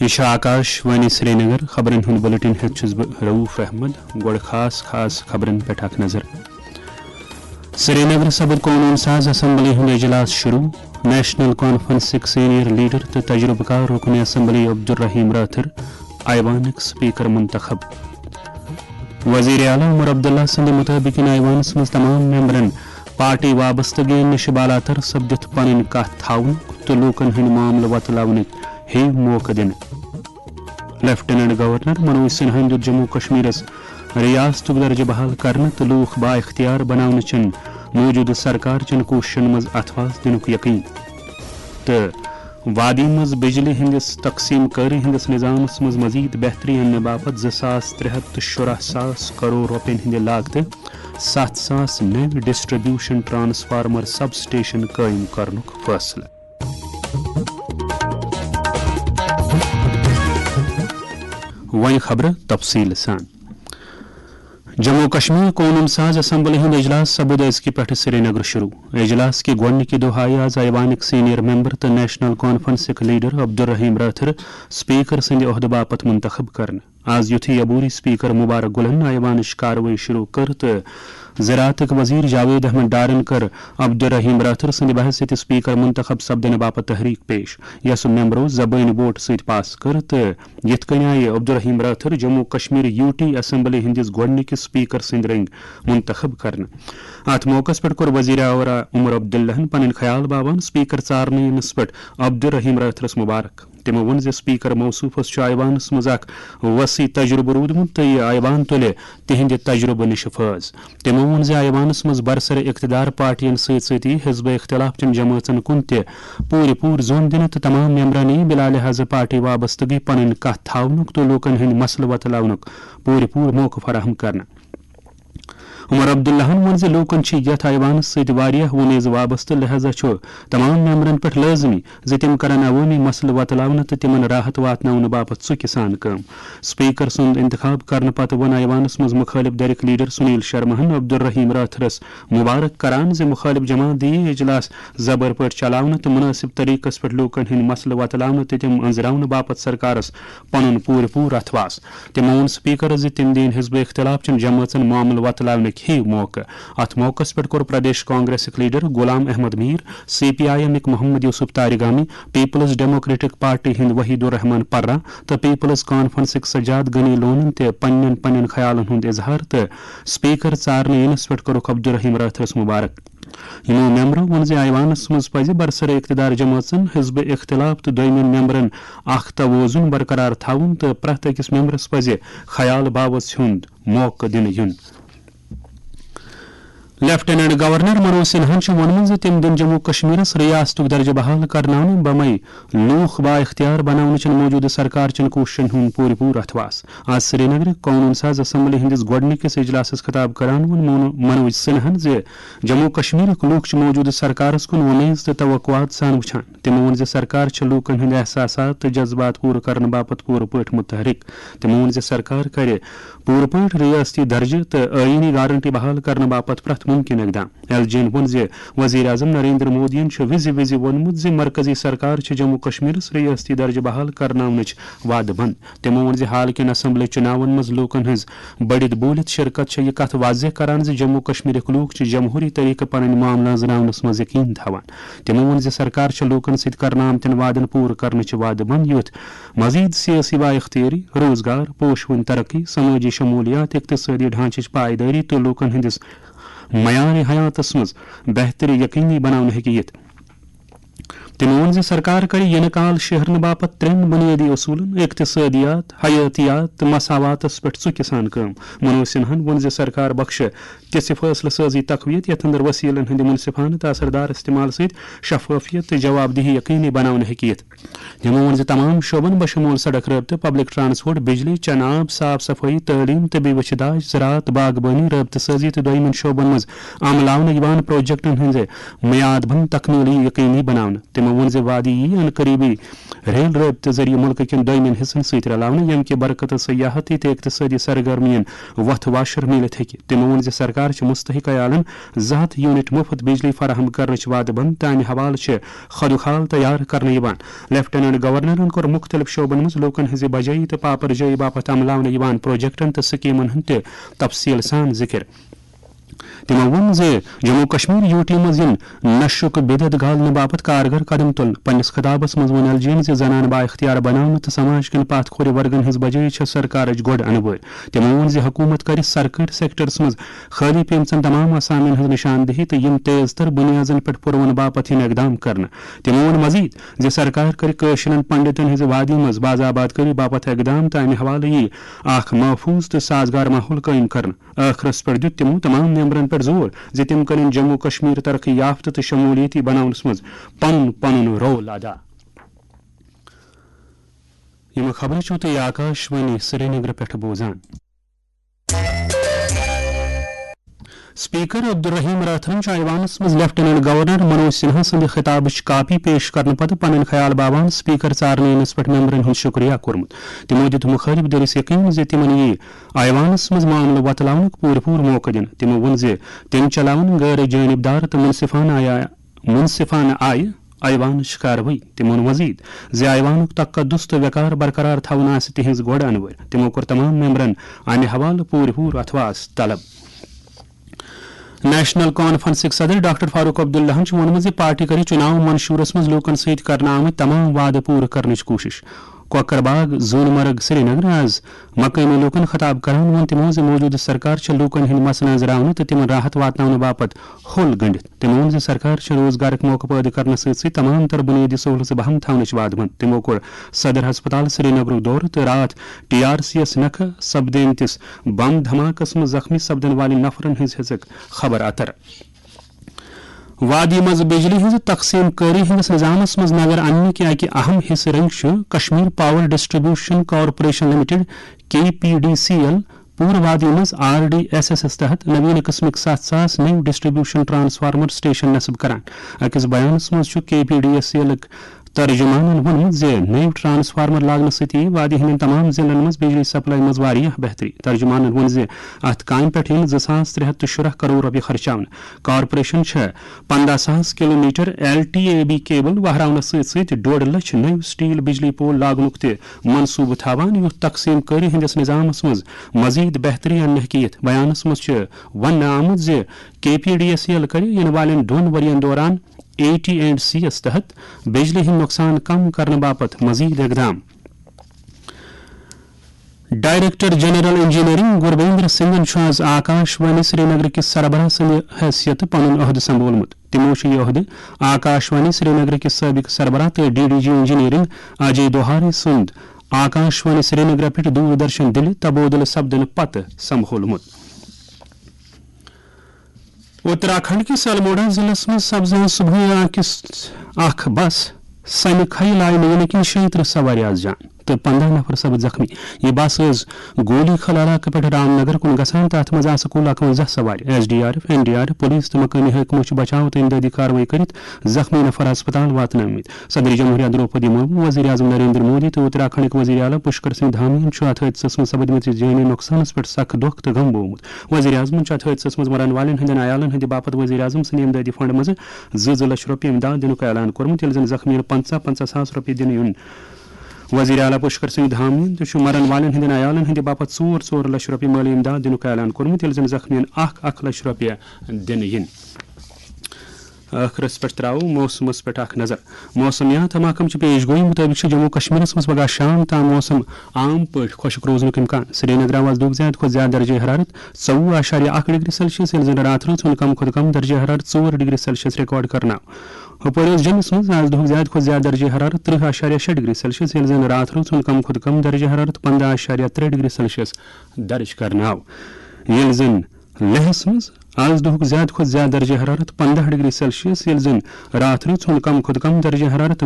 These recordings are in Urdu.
यह आकाशवाणी श्रीनगर खबरन हुंद बुलेटिन हेचुस रऊफ अहमद गोड़ खास खबरन पे अख नजर। श्रीनगर सब्द कानून साज असम्बली हुंद इजलास शुरू। नेशनल कॉन्फ्रेंस सीनियर लीडर तो तजुर्बेकार रुकन असम्बली अब्दुर्रहीम राथर ऐवानक स्पीकर मुंतखब। वजीर आला उमर अब्दुल्ला सद मुताबिक ऐवानस मज तमाम मेंबरन पार्टी वाबस्तगी नश बालातर सपदित पन कथ थवन तो लूकन हंद मामल वतलावन हे मौका दिन। लेफ्टिनेंट गवर्नर मनोज सिन्हा दुत जम्मू कश्मीरस रियासत दर्ज बहाल करने तो लूख बा इख्तियार बनाने चन मौजूद सरकार चन कोशिशन मज अथवास दिन यकीन। तो वादी मज बिजली हंदिस तकसीम कारी हंदिस निजामस मज मजीद बेहतरी अन्न बापत 2,317 करोड़ रुपयन हंदे लागत 7,000 नव डिस्ट्रीब्यूशन ट्रांसफार्मर सब स्टेशन कायम करनुक फैसला। वही खबर तफसील सान। जम्मू कश्मीर कानून साज असम्बली हुंद इजलास सबुद अजकी पे श्रीनगर शुरू। इजलास की गोडनिकी दोहाई आज ऐवानिक सीनियर मेंबर तो national conference leader Abdurrahim Rather speaker सद ओहद बापत मुंतखब करने। आज युथी अबूरी स्पीकर मुबारक गुलन ऐवानिश कार्रवाई शुरू कर तो ज़राअत वजीर जावेद अहमद डारन कर अब्दुर्रहीम राथर सद बहसियत स्पीकर मुंतखब सपदन बापत तहरीक पेश यस मेंबरों जबानी वोट सत पास कर तो यथ कन आय अब्दुर्रहीम राथर जम्मू कश्मीर यूटी असम्बली हंदिस गोडनिक स्पीकर सद रंग मुंतखब करने। अत मौकस पे कोर वजीर आला उमर अब्दुल्लाहन पन ख्याल बावन स्पीकर चारने यनस पे अब्दुर्रहीम राथरस मुबारक। तमो वन स्पीकर मौसूफस ऐवानस मज वसी तजुर्बे रूदमुत तो यह ऐवान तुले तिहंद तजुर्बे निश फैज। तमो वन ऐवानस मज बरसर इख्तिदार पार्टियन सती हिज़्ब इख्तिलाफ चन जमातन कुन पूर जोन दिन तो तमाम मेंबरान बिला लिहाज पार्टी वाबस्तगी पन कथ थवनुक तो लोकन हंद मसल वतलावनुक पूर मौका फराहम करना। उमर अब्दुल्लाहन वन लूकन यथ ऐवानस सत वमेज वाबस्त लिहाजा तमाम मेंबरन पे लाजमी तम करन अवामी मसल वतलावन तो तिमन राहत वातन बापत चुक सान काम। स्पीकर सुंद इंतखाब करने पत वन ऐवानस मज मुखालिफ दरिक लीडर सुनील शर्माहन अब्दुर्रहीम राथरस मुबारक करान मुखालिफ जमात दी इजलास जबर पे चलावन तो मुनासिब तरीकस पे लूकन हंद मसल वतलावन तो तम अंजरावन बापत सरकारस पन पूर अथवास। तमो वोन स्पीकर तम दिन हिज़्ब इख्तिलाफ चन जमातन मामल वतलावन ही मौका। अत मौकस पे कोर प्रदेश Congress leader Ghulam Ahmad Mir CPIM Mohammad Yusuf Tarigami peoples democratic party हिंद वहीदुर रहमान पर्रा तो पीपल्स कॉन्फ्रेंस सजाद गनी लोन ते पन्न ख्यालन हुंद इजहार तो स्पीकर चारने यनस पे कोरुक अब्दुर्रहीम राथरस मुबारक। यमो मेंबरों वन ऐवानस मज पज बरसर इख्तिदार जमातन हिज़्ब इख्तिलाफ तो दोयमिन मेंबरन अख तवजुन बरकरार थवन तो प्रत अकिस मेंबरस पज ख्याल बावस हुंद मौका दिन युन। लेफ्टिनेंट गवर्नर मनोज सिन्हा वोनम तम दिन जम्मू कश्मीर रियासत दर्ज बहाल करना बमई लूख बा इख्तियार बनाने चन मौजूद सरकार चन कोशिशन हुंद पूर अथवास। आज श्रीनगर कानून साज असम्बली हंदिस गोडनिकिस इजलासस खिताब करान मनोज सिन्हा जम्मू कश्मीर लूख मौजूद सरकारस कुन उम्मीद तो तवक्कुआत सान वुछान। तमो वोन सरकार लूकन हंद एहसासात तो जज्बात पूर करने बापत पूर पठ मुतहरिक। तमो वोन सरकार करे पूर पठ रियासती दर्ज तो आईनी गारंटी बहाल करने बापत प्रथ मुमकिन इकदाम। एलजीन वोन वजीर आजम नरेंद्र मोदी विज वोनमुत मरकजी सरकार जम्मू कश्मीर रियासती दर्ज बहाल करनावनच वाद बंद। तमो वोन हाल किन असम्बली चुनावन मज लूकन हज बढ़ित बोलित शिरकत यह कथ वाज़ह करान जम्मू कश्मीर लूक जमहूरी तरीके पन मामला जनावनस मज यकीन थवान। तमो वोन सरकार लूकन सत करना आमतन वादन पूर करने वाद बंद युथ मजीद सियासी बाइख्तियारी रोजगार पोशवन तरक्की समाजी शमूलियात इक्तिसादी ढांचे पायदारी तो लूकन हंदिस मयार हयातस मज बेहतरी यकीनी बनाने हेकियत। तमो वोन सरकार कर यन काल शहरन बापत 3 बुनियादी असूलन इक्तिसादियात हयातियात मसावातस पे चुक सान काम। मनोज सिन्हा वोन सरकार बख्श तिस फैसला साजी तकवीत यथ अंदर वसीलन हंद मुनसिफान तो असरदार इस्तेमाल सत शफाफियत तो जवाबदेही यकीनी बनाने हेकियत। तमो वोन तमाम शोबन बशमूल सड़क रब्त पब्लिक ट्रांसपोर्ट बिजली चनाब साफ सफाई तलीम तबी वशदाज ज़राअत बागबानी रब्त साजी तो दोयमन शोबन मज अमलावन यवान प्रोजेक्टन हंद मियाद बंद तकमीली यकीनी बनाने। تمو وون زِ وادی یی ان قریبی ریل رٲبطہٕ ذٔریعہٕ مُلکہٕ کٮ۪ن دویمٮ۪ن حصن سۭتۍ رلاونہٕ ییٚمہِ کہِ برکتہٕ سیاحتی تہٕ اقتصٲدی سرگرمین وتھ واشر میٖلِتھ ہیٚکہِ تِمو ووٚن زِ سرکار چھِ مستحق عیالن 200 یوٗنٹ مُفت بجلی فراہم کرنٕچ وعدٕ بنٛد تہٕ امہِ حوالہٕ چھِ خدوخال تیار کرنہٕ یِوان لیفٹیننٹ گورنرن کوٚر مُختٔلِف شعبن منٛز لوٗکن ہٕنٛزِ بجٲیی تہٕ پاپرجٲیی باپتھ عملاونہٕ یِوان پروجیکٹن تہٕ سکیٖمن ہُنٛد تہِ تفصیٖل سان ذِکر تمو ووٚن زِ جموں کشمیر یوٗ ٹی منٛز یِن نشُک بِدعت گالنہٕ باپتھ کارگر قدم تُلنہٕ پننِس خطابس منٛز ووٚن ایل جی یَن زِ زنانہٕ با اختیار بناونہٕ تہٕ سماج کٮ۪ن پتھ کھورِ ورگن ہٕنٛز بجٲیی چھےٚ سرکارٕچ گۄڈٕ انوٲرۍ تمو ووٚن زِ حکوٗمت کرِ سرکٲرۍ سیکٹرس منٛز خٲلی پیمژن تمام اسامین ہٕنٛز نشاندہی تہٕ یِم تیز تر بُنیادن پٮ۪ٹھ پُرون باپتھ یِن اقدام کرنہٕ تمو ووٚن مزید زِ سرکار کرِ کٲشرٮ۪ن پنڈتن ہٕنٛزِ وادی منٛز باضابطگی باپتھ اقدام تہٕ امہِ حوالہٕ یی اکھ محفوٗظ تہٕ سازگار ماحول قٲیِم کرنہٕ ٲخرس پٮ۪ٹھ دیُت تِمو تمام ممبرن پٮ۪ٹھ زور زِ تِم کرن جموں کشمیر ترقی یافتہٕ تہٕ شموٗلیتی بناونس منٛز پنُن پنُن رول ادا یِم خبرٕ چھِو تُہۍ آکاشوانی سرینگرٕ پٮ۪ٹھ بوزان سپیکر عبدالرحیم راتھرن چھُ ایوانس منٛز لیفٹیننٹ گورنر منوج سنہا سٕنٛدِ خطابٕچ کاپی پیش کرنہٕ پتہٕ پنٕنۍ خیال باوان سپیکر ژارنہٕ یِنس پٮ۪ٹھ ممبرن ہُنٛد شُکریہ کوٚرمُت تِمو دِیُت مُخٲلِف دٔرِس یقیٖن زِ تِمن یی ایوانس منٛز معاملہٕ وۄتلاونُک پوٗرٕ موقعہٕ دِنہٕ تِمو ووٚن زِ تِم چلاوَن غٲر جٲنِبدار تہٕ مُنصِفانہٕ آیہِ ایوانٕچ کاروٲیی تِمو ووٚن مزید زِ ایوانُک تقدُس تہٕ وقار برقرار تھاوُن آسہِ تِہنٛز گۄڈٕ انوٲرۍ تِمو کوٚر تمام ممبرن امہِ حوالہٕ پوٗرٕ اتھواس طلب نیشنل کانفرنسٕکۍ صدر ڈاکٹر فاروق عبداللہن چھُ ووٚنمُت زِ پارٹی کرِ چُناو منشورس منٛز لوٗکن سۭتۍ کرنہٕ آمٕتۍ تمام وعدٕ پوٗرٕ کرنٕچ کوٗشش کوکر باغ زوٗن مرگ سرینگر آز مقٲمی لوٗکن خطاب کران ووٚن تِمو زِ موجوٗدٕ سرکار چھےٚ لوٗکن ہٕنٛدۍ مسلہٕ أنٛزراونہٕ تہٕ تِمن راحت واتناونہٕ باپتھ ہوٚل گٔنڈِتھ تِمو ووٚن زِ سرکار چھےٚ روزگارٕکۍ موقعہٕ پٲدٕ کرنہٕ سۭتۍ سۭتۍ تمام تر بُنیٲدی سہوٗلژٕ بہم تھاونٕچ وعدٕ منٛد تِمو کوٚر صدر ہسپتال سرینگرُک دورٕ تہٕ راتھ ٹی آر سی یس نکھٕ سپدٲمتِس بم دھماکس منٛز زخمی سپدن والٮ۪ن نفرن ہٕنٛز ہیژٕکھ خبر اتر وادی منٛز بجلی ہٕنٛزِ تقسیٖم کٲری ہٕنٛدِس نظامس منٛز نظر اننٕکۍ اکہِ اہم حصہٕ رنٛگۍ چھُ Kashmir power distribution corporation limited KPDCL پوٗرٕ وادی منٛز RDSS تحت نویٖن قٕسمٕکۍ 7,000 نٔوۍ ڈسٹریبیوشن ٹرانسفارمر سٹیشن نصب کران أکِس بیانس منٛز چھُ KPDCL ترجمانن ووٚنمُت زِ نٔوۍ ٹرانسفارمر لاگنہٕ سۭتۍ یی وادی ہٕنٛدٮ۪ن تمام ضلعن منٛز بجلی سپلاے منٛز واریاہ بہتری ترجمانن ووٚن زِ اتھ کامہِ پٮ۪ٹھ یِن 2,310 کرور رۄپیہِ خرچاونہٕ کارپوریشن چھےٚ 15,000 کلومیٹر LTAB کیبل وہراونس سۭتۍ سۭتۍ 1.5 لچھ نٔوۍ سٹیل بجلی پول لاگنُک تہِ منصوٗبہٕ تھاوان یُتھ تقسیٖم کٲری ہٕنٛدِس نظامس منٛز مزیٖد بہتری اننہٕ ہیٚکہِ یِتھ بیانس منٛز چھُ وننہٕ آمُت زِ KPDCL کرِ یِنہٕ والٮ۪ن 2 ؤرین دوران AT&C یس تحت بجلی ہٕنٛدۍ نۄقصان کم کرنہٕ باپتھ مزیٖد اقدام ڈائریکٹر جنرل انجینئرنگ گربیندر سنگھن چھُ آز آکاشوانی سرینگر کِس سربراہ سٕنٛدِ حیثیتہٕ پنُن عہدٕ سمبولمُت تِمو چھُ یہِ عہدٕ آکاشوانی سرینگر کِس سٲبقہٕ سربراہ تہٕ DDG انجینئرنگ اجے دوہارے سُنٛد آکاشوانی سرینگرٕ پٮ۪ٹھ دوٗردرشن دِلہِ تبادلہٕ سپدنہٕ پتہٕ سمبولمُت اتراکھنڈ کِس الموڑا ضلعس منٛز سپزٲو صبحٲے اکھ بس سنہِ کھیہِ لایہِ نہٕ یِنہٕ کِنۍ 36 سوارِ آز جان تہٕ 15 نفر سپٕدۍ زخمی یہِ بس ٲس گولی خل علاقہٕ پٮ۪ٹھ رام نگر کُن گژھان تہٕ اتھ منٛز آسہٕ کُل 51 سوارِ SDRF NDRF پُلیٖس تہٕ مقٲمی حٲکمو چھِ بچاو تہٕ امدادی کاروٲیی کٔرِتھ زخمی نفر ہسپتال واتنٲومٕتۍ صدر جمہوریہ درٛوپدی مُرموٗ وزیر اعظم نریندر مودی تہٕ اتراکھنڈٕکۍ وزیر اعلیٰ پُشکر سنگھ دھامیَن چھُ اتھ حٲدثس منٛز سپدمٕتِس جٲنی نۄقصانس پٮ۪ٹھ سخ دۄکھ تہٕ غم بوٚومُت وزیر اعظمن چھُ اتھ حٲدثس منٛز مرن والٮ۪ن ہٕنٛدٮ۪ن عیالن ہٕنٛدِ باپتھ وزیر اعظم سٕنٛدِ امدادی فنڈ منٛزٕ 2 لچھ رۄپیہِ امداد دِنُک اعلان کوٚرمُت ییٚلہِ زن زخمیَن 50 ساس رۄپیہِ دِنہٕ یُن وزیر اعلیٰ پُشکر سنگھ دھامیَن تہِ چھُ مرن والٮ۪ن ہٕنٛدٮ۪ن عیالن ہٕنٛدِ باپتھ 4 لچھ رۄپیہِ مٲلی امداد دِنُک اعلان کوٚرمُت ییٚلہِ زن زخمیَن 1 لچھ رۄپیہِ دِنہٕ یِن ٲخرس پٮ۪ٹھ ترٛاوو موسمس پٮ۪ٹھ اکھ نظر موسمیات محکمچہِ پیش گویی مُطٲبِق چھُ جموں کشمیرس منٛز پگہہ شام تام موسم عام پٲٹھۍ خۄشک روزنُک اِمکان سرینگر آواز دۄہ زیادٕ کھۄتہٕ زیادٕ درجے حرارت 14.1 ڈگری سیلسیس ییٚلہِ زن راتھ رٲژ ہُنٛد کم کھۄتہٕ کم درجے حرارت 4 ڈگری سیلسیس رِکارڈ کرنہٕ آو ہُپٲرۍ اوس جوٚمِس منٛز آز دۄہُک زیادٕ کھۄتہٕ زیادٕ درجے حرارت 30.6 ڈگری سیلسیس ییٚلہِ زن راتھ رٲژ ہُنٛد کم کھۄتہٕ کم درجے حرارت 15.3 ڈگری سیلسیس درج کرنہٕ آو ییٚلہِ زن لیہس منٛز آز دۄہُک زیادٕ کھۄتہٕ زیادٕ درجے حرارت 15 ڈگری سیلسیس ییٚلہِ زن راتھ رٲژ ہُنٛد کم کھۄتہٕ کم درجے حرارت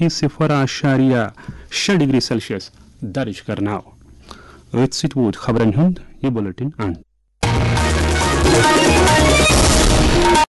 -0.6 ڈگری سیلسیس درج کرنہٕ آو أتھۍ سۭتۍ ووت خبرن ہُنٛد یہِ بُلٹن اند